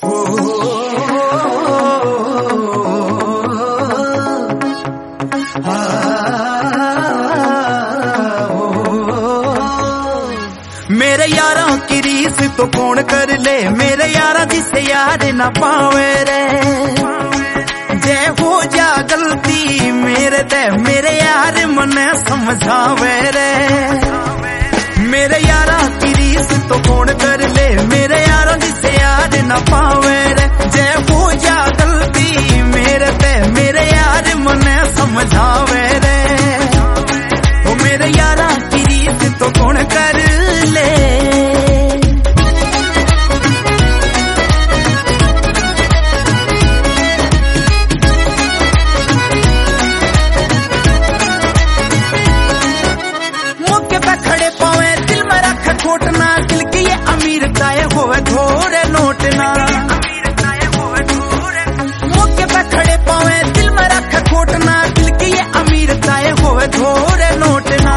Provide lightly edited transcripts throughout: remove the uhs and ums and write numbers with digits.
मेरे यारों की रीस तो कौन कर ले, मेरे यारा जिसे यार ना पावे रे। जे हो जा गलती मेरे ते मेरे यार मने समझावे रे। मेरे यारा की रीस तो कौन कर ले, मेरे यारों जिसे यार ना पावे रे। जे हो जा गलती मेरे ते मेरे यार मने समझावे रे। ओ मेरे यारा की रीस तो कौन कर ले। मौके पे खड़े पावे दिल में रख खोटना, दिल के ये अमीर ताए होवे थोड़े नोटना। मौके पे खड़े पावे दिल में रख खोटना, दिल के ये अमीर ताए होवे थोड़े नोटना।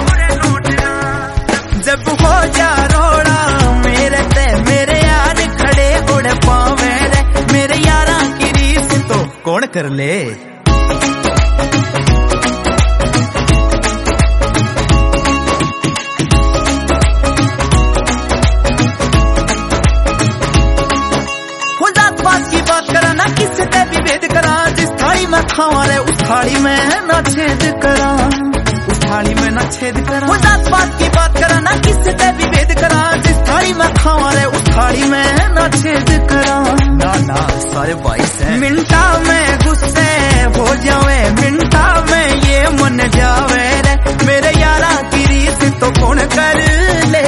जब हो जा रोड़ा मेरे ते मेरे यार खड़े उड़ पावे रे। मेरे यारा की रीस तो कौन कर ले। की बात करा ना किसी से भी भेद करा, जिस थाली में खावा रे उस थाली में ना छेद करा, उस थाली में ना छेद करा। वो जात पात की बात करा ना किसी से भी भेद करा, जिस थाली में खावा रे उस थाली में ना छेद करा। ना ना सारे भाई से मिनटा में गुस्से हो जावे, मिनटा में ये मन जावे रे। मेरे यारा की रीस तो कौन कर ले।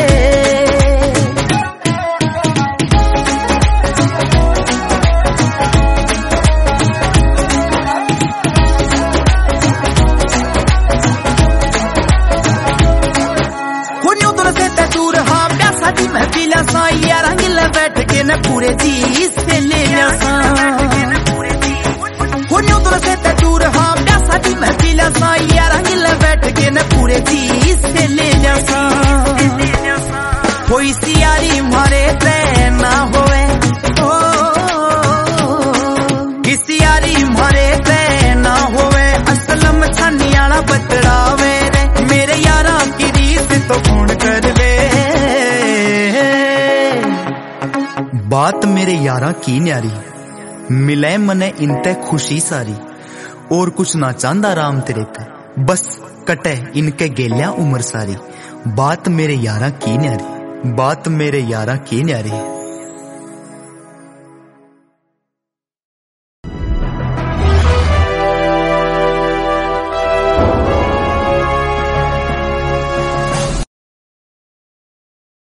मैं पीला सा यार गिल बैठ के न पूरे जी से ले लिया सा। होन्यो दूर से ते दूर हाँ प्यासा जी मैं पीला सा यार गिल बैठ के न पूरे जी से ले लिया सा। कोई सी यारी मारे ते ना होवे, किसी यारी मारे ते ना होवे, असलम छानी आला बतरावे रे। मेरे यारा की रीस तो कौन कर ले। बात मेरे यारा की न्यारी, मिले मने इनते खुशी सारी। और कुछ ना चांदा राम तेरे पे, बस कटे इनके गेलिया उम्र सारी। बात मेरे यारा की न्यारी, बात मेरे यारा की न्यारी।